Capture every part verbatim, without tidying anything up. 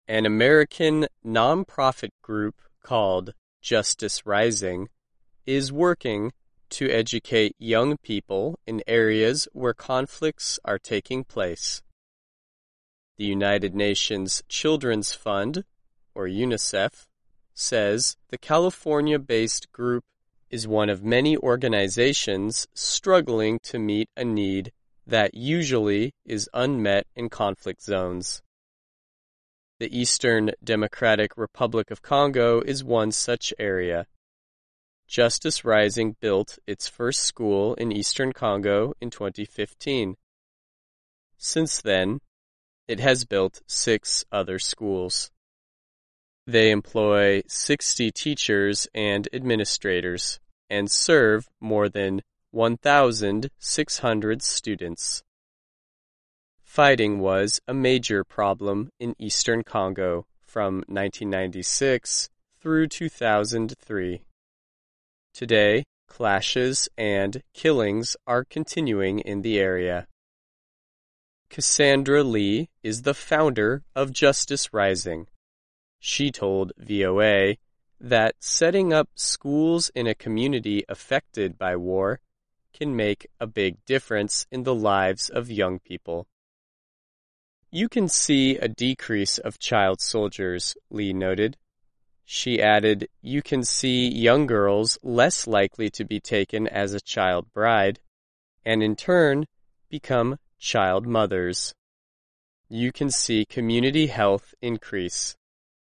An American nonprofit group called Justice Rising is working to educate young people in areas where conflicts are taking place. The United Nations Children's Fund, or UNICEF, says the California-based group is one of many organizations struggling to meet a need that usually is unmet in conflict zones. The Eastern Democratic Republic of Congo is one such area. Justice Rising built its first school in Eastern Congo in twenty fifteen. Since then, it has built six other schools. They employ sixty teachers and administrators and serve more than one thousand six hundred students. Fighting was a major problem in Eastern Congo from nineteen ninety-six through two thousand three. Today, clashes and killings are continuing in the area. Cassandra Lee is the founder of Justice Rising. She told V O A that setting up schools in a community affected by war can make a big difference in the lives of young people. You can see a decrease of child soldiers, Lee noted. She added, you can see young girls less likely to be taken as a child bride, and in turn, become child mothers. You can see community health increase.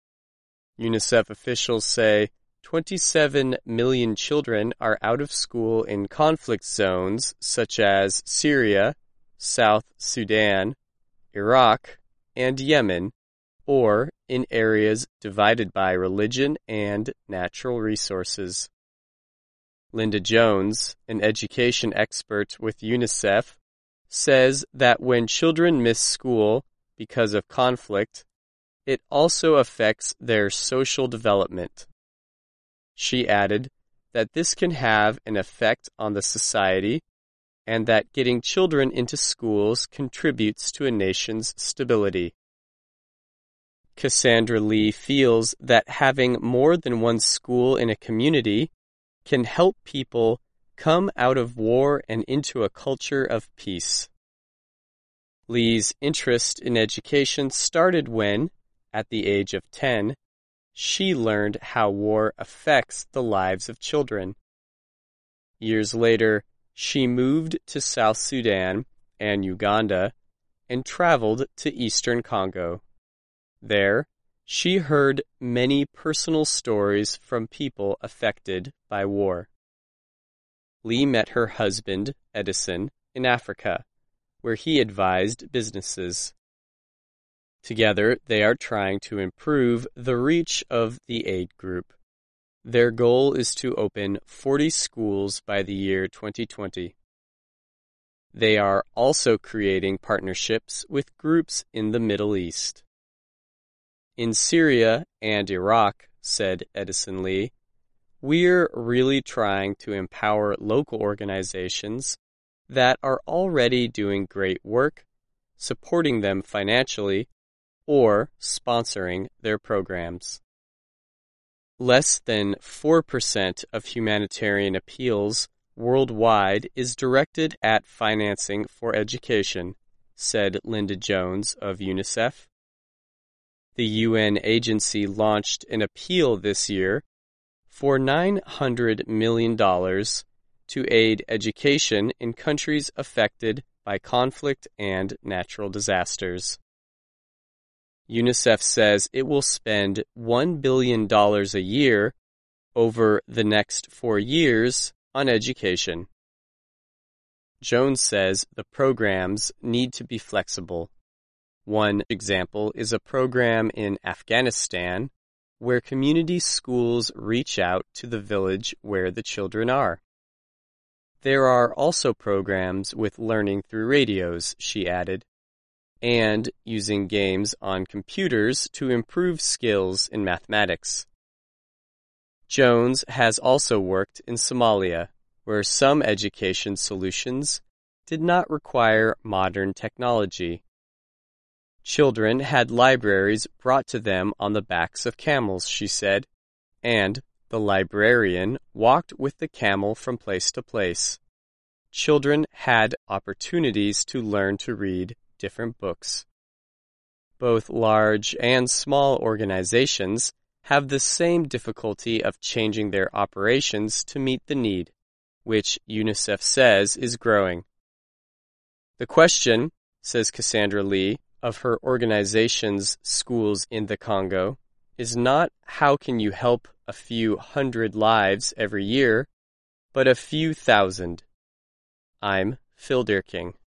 UNICEF officials say twenty-seven million children are out of school in conflict zones such as Syria, South Sudan, Iraq, and Yemen, or in areas divided by religion and natural resources. Linda Jones, an education expert with UNICEF, says that when children miss school because of conflict, it also affects their social development. She added that this can have an effect on the society and that getting children into schools contributes to a nation's stability. Cassandra Lee feels that having more than one school in a community can help people come out of war and into a culture of peace. Lee's interest in education started when, at the age of ten, she learned how war affects the lives of children. Years later, she moved to South Sudan and Uganda and traveled to Eastern Congo. There, she heard many personal stories from people affected by war. Lee met her husband, Edison, in Africa, where he advised businesses. Together, they are trying to improve the reach of the aid group. Their goal is to open forty schools by the year twenty twenty. They are also creating partnerships with groups in the Middle East. In Syria and Iraq, said Edison Lee, we're really trying to empower local organizations that are already doing great work, supporting them financially, or sponsoring their programs. Less than four percent of humanitarian appeals worldwide is directed at financing for education, said Linda Jones of UNICEF. The U N agency launched an appeal this year for nine hundred million dollars to aid education in countries affected by conflict and natural disasters. UNICEF says it will spend one billion dollars a year over the next four years on education. Jones says the programs need to be flexible. One example is a program in Afghanistan where community schools reach out to the village where the children are. There are also programs with learning through radios, she added, and using games on computers to improve skills in mathematics. Jones has also worked in Somalia, where some education solutions did not require modern technology. Children had libraries brought to them on the backs of camels, she said, and the librarian walked with the camel from place to place. Children had opportunities to learn to read different books. Both large and small organizations have the same difficulty of changing their operations to meet the need, which UNICEF says is growing. The question, says Cassandra Lee, of her organization's schools in the Congo, is not how can you help a few hundred lives every year, but a few thousand. I'm Phil Deerking.